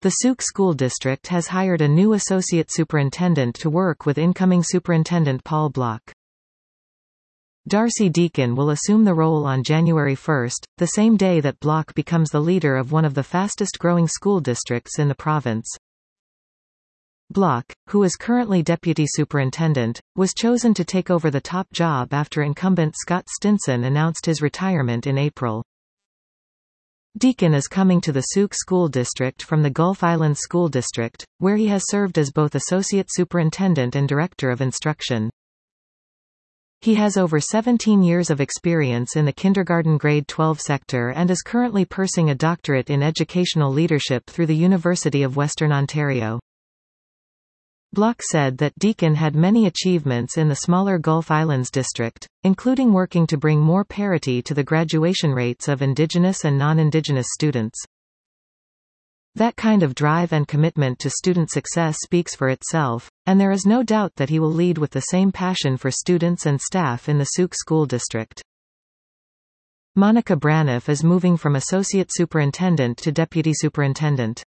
The Souk School District has hired a new associate superintendent to work with incoming Superintendent Paul Block. Darcy Deacon will assume the role on January 1, the same day that Block becomes the leader of one of the fastest-growing school districts in the province. Block, who is currently deputy superintendent, was chosen to take over the top job after incumbent Scott Stinson announced his retirement in April. Deacon is coming to the Souk School District from the Gulf Islands School District, where he has served as both associate superintendent and director of instruction. He has over 17 years of experience in the kindergarten grade 12 sector and is currently pursuing a doctorate in educational leadership through the University of Western Ontario. Block said that Deacon had many achievements in the smaller Gulf Islands district, including working to bring more parity to the graduation rates of Indigenous and non-Indigenous students. That kind of drive and commitment to student success speaks for itself, and there is no doubt that he will lead with the same passion for students and staff in the Souk School District. Monica Braniff is moving from associate superintendent to deputy superintendent.